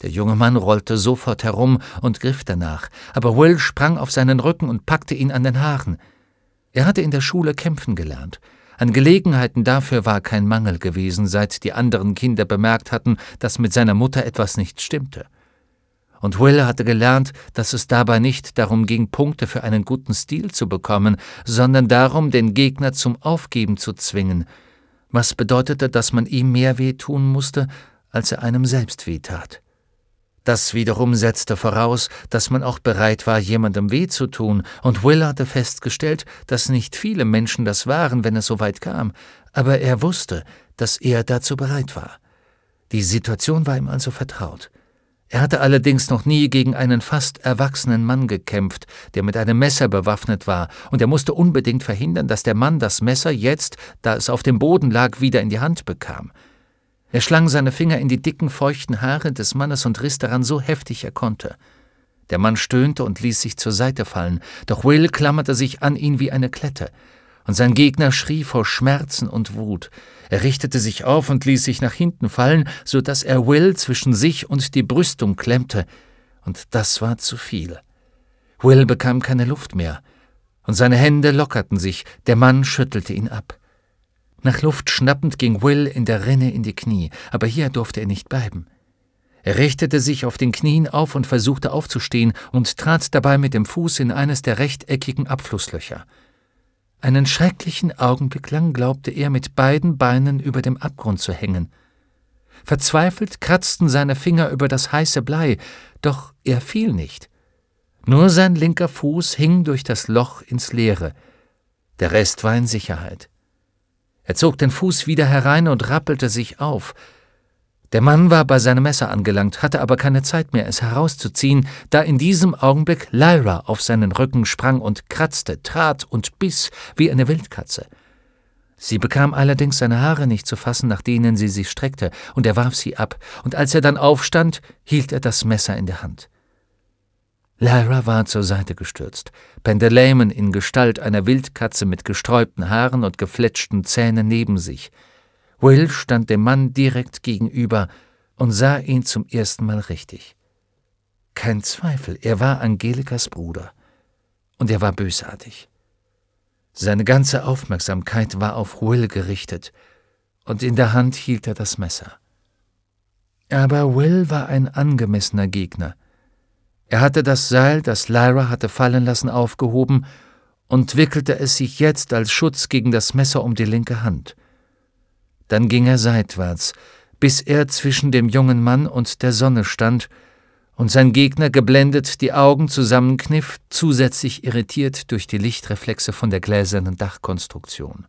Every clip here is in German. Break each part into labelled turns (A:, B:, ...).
A: Der junge Mann rollte sofort herum und griff danach, aber Will sprang auf seinen Rücken und packte ihn an den Haaren. Er hatte in der Schule kämpfen gelernt. An Gelegenheiten dafür war kein Mangel gewesen, seit die anderen Kinder bemerkt hatten, dass mit seiner Mutter etwas nicht stimmte. Und Will hatte gelernt, dass es dabei nicht darum ging, Punkte für einen guten Stil zu bekommen, sondern darum, den Gegner zum Aufgeben zu zwingen, was bedeutete, dass man ihm mehr wehtun musste, als er einem selbst wehtat. Das wiederum setzte voraus, dass man auch bereit war, jemandem weh zu tun, und Will hatte festgestellt, dass nicht viele Menschen das waren, wenn es so weit kam, aber er wusste, dass er dazu bereit war. Die Situation war ihm also vertraut. Er hatte allerdings noch nie gegen einen fast erwachsenen Mann gekämpft, der mit einem Messer bewaffnet war, und er musste unbedingt verhindern, dass der Mann das Messer jetzt, da es auf dem Boden lag, wieder in die Hand bekam. Er schlang seine Finger in die dicken, feuchten Haare des Mannes und riss daran so heftig er konnte. Der Mann stöhnte und ließ sich zur Seite fallen, doch Will klammerte sich an ihn wie eine Klette, und sein Gegner schrie vor Schmerzen und Wut. Er richtete sich auf und ließ sich nach hinten fallen, so dass er Will zwischen sich und die Brüstung klemmte, und das war zu viel. Will bekam keine Luft mehr, und seine Hände lockerten sich, der Mann schüttelte ihn ab. Nach Luft schnappend ging Will in der Rinne in die Knie, aber hier durfte er nicht bleiben. Er richtete sich auf den Knien auf und versuchte aufzustehen und trat dabei mit dem Fuß in eines der rechteckigen Abflusslöcher. Einen schrecklichen Augenblick lang glaubte er, mit beiden Beinen über dem Abgrund zu hängen. Verzweifelt kratzten seine Finger über das heiße Blei, doch er fiel nicht. Nur sein linker Fuß hing durch das Loch ins Leere. Der Rest war in Sicherheit. Er zog den Fuß wieder herein und rappelte sich auf. Der Mann war bei seinem Messer angelangt, hatte aber keine Zeit mehr, es herauszuziehen, da in diesem Augenblick Lyra auf seinen Rücken sprang und kratzte, trat und biss wie eine Wildkatze. Sie bekam allerdings seine Haare nicht zu fassen, nach denen sie sich streckte, und er warf sie ab, und als er dann aufstand, hielt er das Messer in der Hand. Lyra war zur Seite gestürzt, Pendleman in Gestalt einer Wildkatze mit gesträubten Haaren und gefletschten Zähnen neben sich. Will stand dem Mann direkt gegenüber und sah ihn zum ersten Mal richtig. Kein Zweifel, er war Angelikas Bruder, und er war bösartig. Seine ganze Aufmerksamkeit war auf Will gerichtet, und in der Hand hielt er das Messer. Aber Will war ein angemessener Gegner. Er hatte das Seil, das Lyra hatte fallen lassen, aufgehoben und wickelte es sich jetzt als Schutz gegen das Messer um die linke Hand. Dann ging er seitwärts, bis er zwischen dem jungen Mann und der Sonne stand und sein Gegner geblendet die Augen zusammenkniff, zusätzlich irritiert durch die Lichtreflexe von der gläsernen Dachkonstruktion.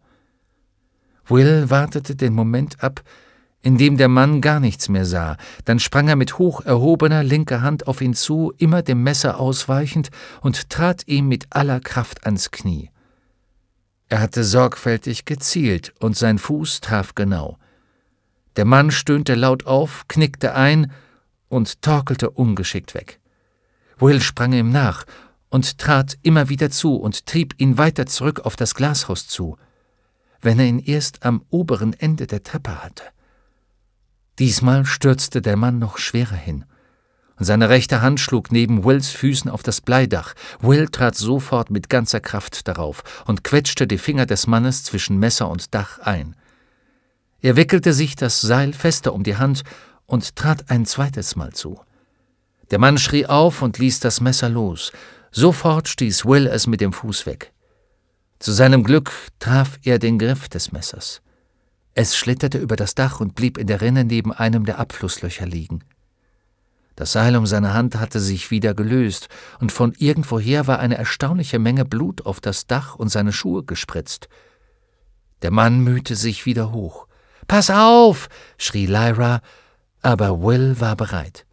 A: Will wartete den Moment ab, in dem der Mann gar nichts mehr sah. Dann sprang er mit hoch erhobener linker Hand auf ihn zu, immer dem Messer ausweichend, und trat ihm mit aller Kraft ans Knie. Er hatte sorgfältig gezielt, und sein Fuß traf genau. Der Mann stöhnte laut auf, knickte ein und torkelte ungeschickt weg. Will sprang ihm nach und trat immer wieder zu und trieb ihn weiter zurück auf das Glashaus zu, wenn er ihn erst am oberen Ende der Treppe hatte. Diesmal stürzte der Mann noch schwerer hin, und seine rechte Hand schlug neben Wills Füßen auf das Bleidach. Will trat sofort mit ganzer Kraft darauf und quetschte die Finger des Mannes zwischen Messer und Dach ein. Er wickelte sich das Seil fester um die Hand und trat ein zweites Mal zu. Der Mann schrie auf und ließ das Messer los. Sofort stieß Will es mit dem Fuß weg. Zu seinem Glück traf er den Griff des Messers. Es schlitterte über das Dach und blieb in der Rinne neben einem der Abflusslöcher liegen. Das Seil um seine Hand hatte sich wieder gelöst, und von irgendwoher war eine erstaunliche Menge Blut auf das Dach und seine Schuhe gespritzt. Der Mann mühte sich wieder hoch. »Pass auf!« schrie Lyra, aber Will war bereit.